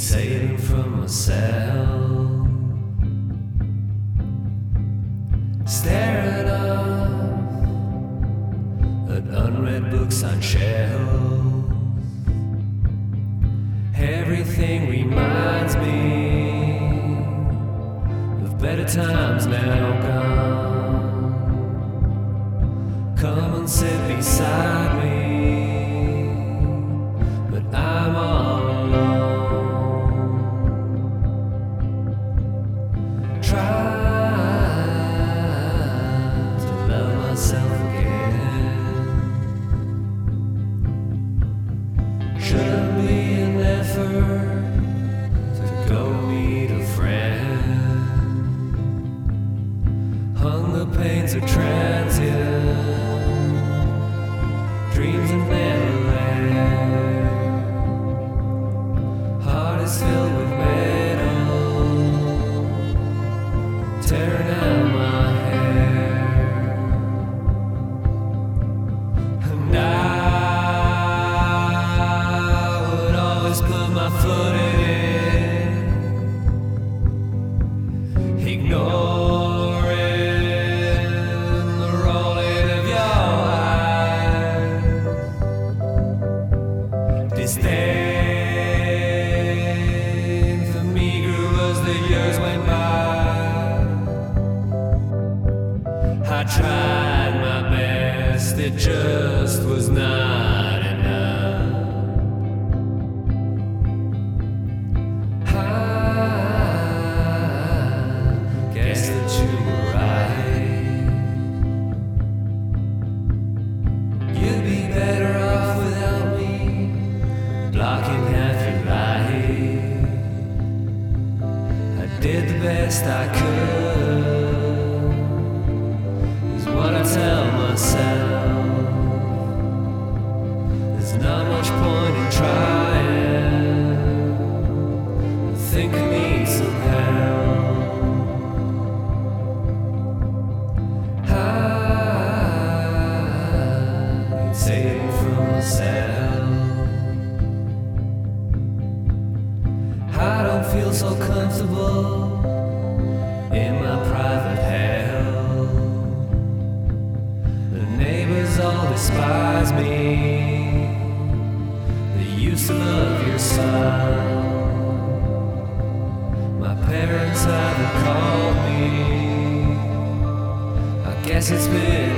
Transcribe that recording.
saving from myself, staring up at unread books on shelves. Everything reminds me of better times now gone. Come and sit beside me, but I'm all alone. Trying to love myself again. Shouldn't be an effort to go meet a friend. Hunger pains are transient, dreams are never land. Heart is filled with metal, tearing out my hair. And I would always put my foot in it, ignoring the rolling of your eyes. Disdain for me grew as the years went by. I tried my best, it just was not enough. I guess that you were right. You'd be better off without me, blocking half your life. I did the best I could, is what I tell myself. There's not much point in trying. I think I need some help. I need saving from myself. I don't feel so comfortable in my private hell. The neighbors all despise me. They used to love your son. My parents haven't called me. I guess it's been